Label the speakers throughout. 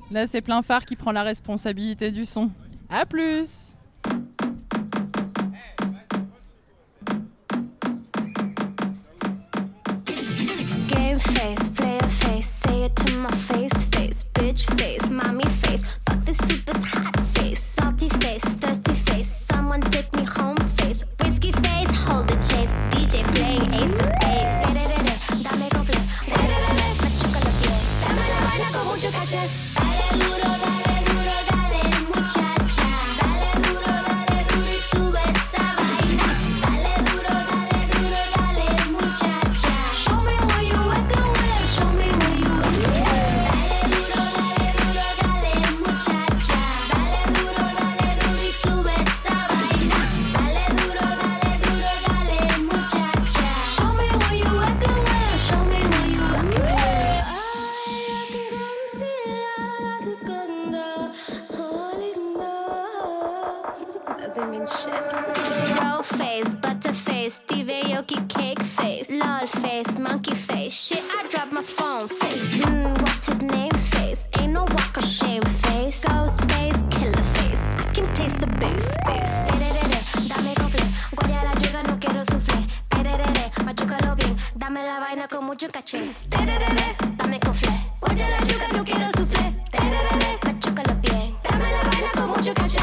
Speaker 1: Là, c'est Plein Phare qui prend la responsabilité du son. À plus!
Speaker 2: Game face, player face, say it to my face, bitch face, mommy face, fuck this super's hot face, salty face, thirsty face, someone take me home face, whiskey face, hold the chase, DJ playing Ace of Base. Dame con fle, me choca los pies, dame la vaina con mucho caché. Dale duro, dale muchacha, dale duro y sube esa vaina. Dale duro, dale muchacha. Show me what you working with, show me what you working with. Dale muchacha, dale duro y sube esa vaina. Dale duro, muchacha. Show me what you working with, show me what you working with. Doesn't mean shit. Roll face, butter face, Steve Aoki cake face, lol face, monkey face, shit I dropped my phone face. What's his name face? Ain't no walk of shame face. Ghost face, killer face, I can taste the bass face. Dame con fle, guaya la yuga, no quiero soufflé. Machúcalo bien, dame la vaina con mucho caché. Dame con fle, guaya la yuga, no quiero soufflé. Machúcalo bien, dame la vaina con mucho caché.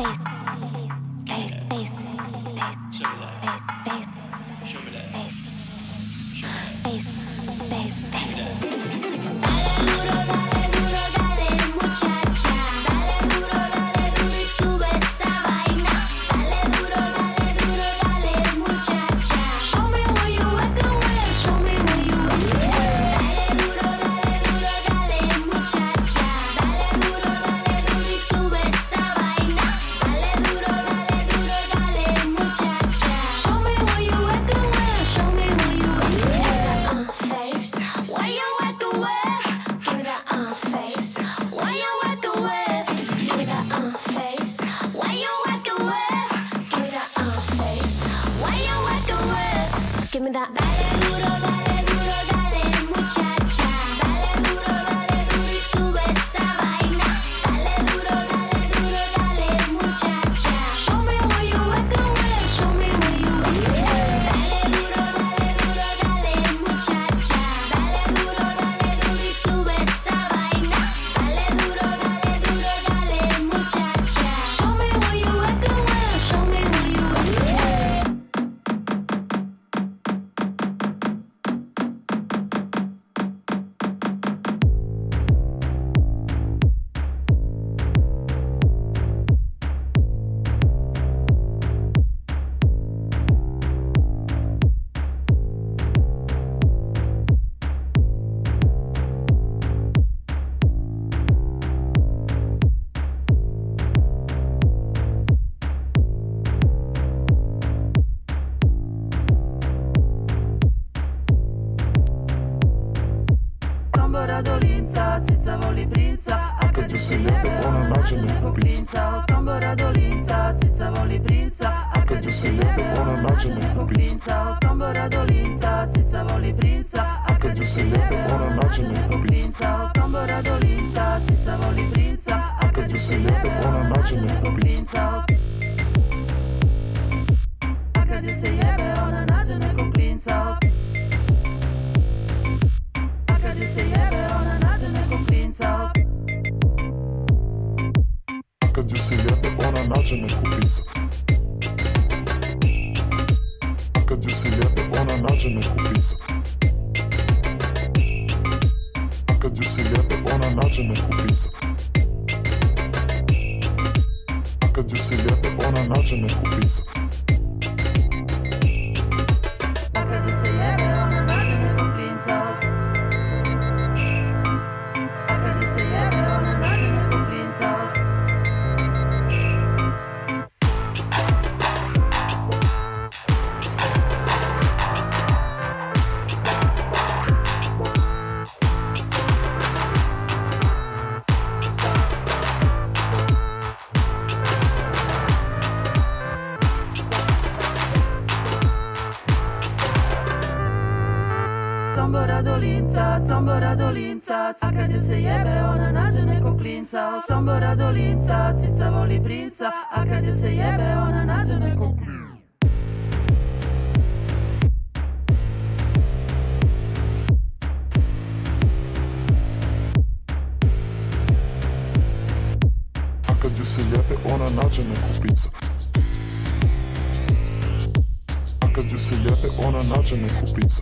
Speaker 2: Give me that. Dale duro, muchacha. Dale duro y sube esa vaina. Dale duro, muchacha. Show me what you working with, show me what you working with. Dale muchacha. Dale duro y sube esa vaina. Dale duro, muchacha. Show me what you working with, show me what you working with.
Speaker 3: Dolinca, cica voli princa, a kad ju se jebe ona nađe nekog klinca. Tombora dolinca, cica voli princa, a kad ju se jebe ona nađe nekog klinca. Tombora dolinca, cica voli princa, a kad ju se jebe ona nađe nekog klinca. Tombora dolinca, cica voli princa, a kad ju se jebe ona nađe nekog klinca. A kad ju se jebe ona nađe nekog klinca. Kad se jebe, ona nađe nekog klinca.
Speaker 4: Kad ju se jebe, ona nađe nekog klinca. Kad ju se jebe, ona nađe nekog klinca. Kad ju se jebe, ona nađe nekog klinca. Kad ju se jebe, ona nađe nekog klinca.
Speaker 3: Kad se jebe, ona nađe nekog klinca. Kad se jebe, ona nađe nekog klinca. Tombora dolinca, a kad ju se jebe, ona nađe nekog klinca. kuklinca, sambora dolinca, cica voli princa, a kad je se jebe ona nađe nekog klinca.
Speaker 4: Kad ju se jebe, ona nađe neku pizza. A kad ju se jebe, ona nađe neku pizza.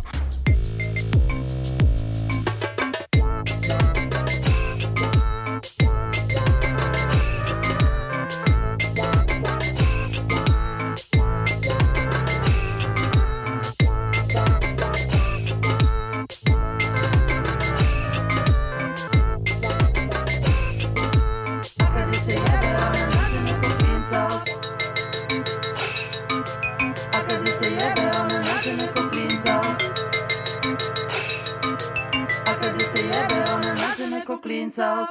Speaker 3: Klinca.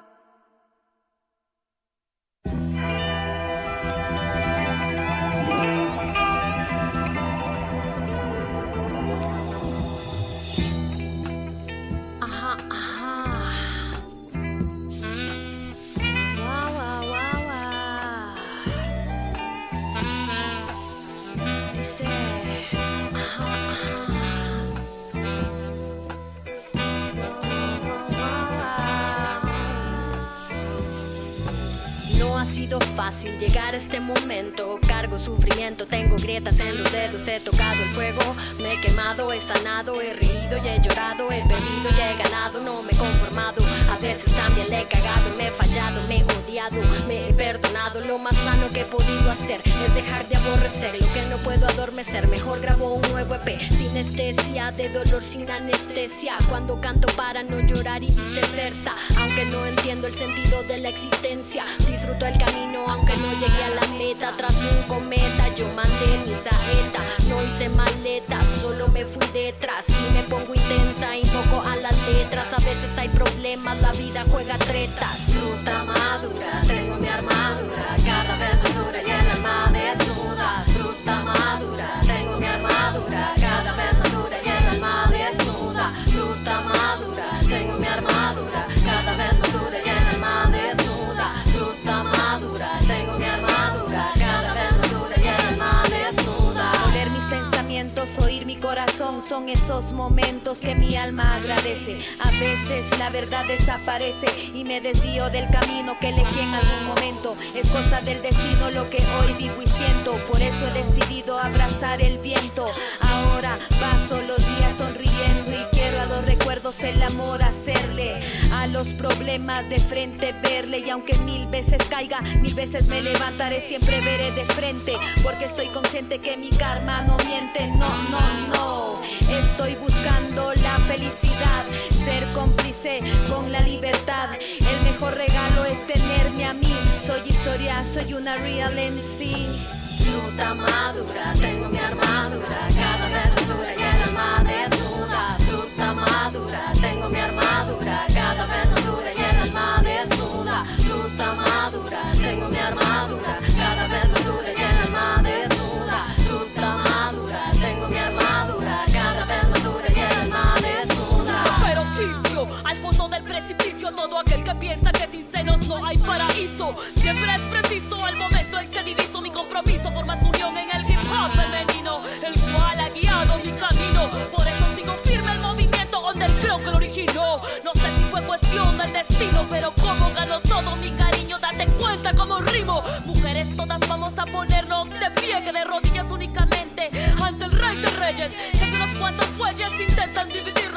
Speaker 5: Fácil llegar a este momento, cargo sufrimiento, tengo grietas en los dedos, he tocado el fuego, me he quemado, he sanado, he reído y he llorado, he perdido y he ganado, no me he conformado, a veces también le he cagado, me he fallado, me he odiado, me he perdonado, lo más sano que he podido hacer es dejar de aborrecer lo que no puedo adormecer, mejor grabo un nuevo EP, sinestesia, de dolor sin anestesia, cuando canto para no llorar y viceversa, aunque no entiendo el sentido de la existencia, disfruto el camino aunque no llegué a la meta. Tras un cometa yo mandé mi saeta, no hice maletas, solo me fui detrás. Si me pongo intensa, invoco a las letras. A veces hay problemas, la vida juega tretas. Fruta madura, tengo mi armadura, cada vez más dura y el alma desnuda. Fruta madura, tengo mi armadura, cada vez más dura y el alma desnuda. Fruta madura, tengo mi armadura, cada vez más dura y el alma desnuda. Fruta madura, tengo mi armadura, cada vez más dura y el alma desnuda.
Speaker 6: Poner mis pensamientos, oír mi corazón, son esos momentos que mi alma agradece. A veces la verdad desaparece y me desvío del camino que elegí en algún momento. Es cosa del destino lo que hoy vivo y siento, por eso he decidido abrazar el viento. Ahora paso los días sonriendo y quiero a los recuerdos el amor hacerle, a los problemas de frente verle. Y aunque 1000 veces caiga, 1000 veces me levantaré, siempre veré de frente, porque estoy consciente que mi karma no miente. No, no, no, estoy buscando la felicidad, ser cómplice con la libertad. El mejor regalo es tenerme a mí, soy historia, soy una real MC.
Speaker 5: Fruta madura, tengo mi armadura, cada vez más dura y el alma desnuda. Fruta madura, tengo mi armadura, cada vez más dura y el alma desnuda. Fruta madura, tengo mi armadura, cada vez más dura y el alma desnuda. Fruta madura, tengo mi armadura, cada vez más dura y el alma desnuda.
Speaker 7: Pero oficio, al fondo del precipicio, todo aquel que piensa que sin senos no hay paraíso. Siempre es preciso el momento en que diviso mi compromiso por más unión en el hip hop femenino, el cual ha guiado mi camino. Por eso sigo firme el movimiento donde el creo que lo originó. No sé si fue cuestión del destino, pero como ganó todo mi cariño, date cuenta como rimo. Mujeres todas vamos a ponernos de pie, que de rodillas únicamente ante el rey de reyes. Sé que unos cuantos bueyes intentan dividir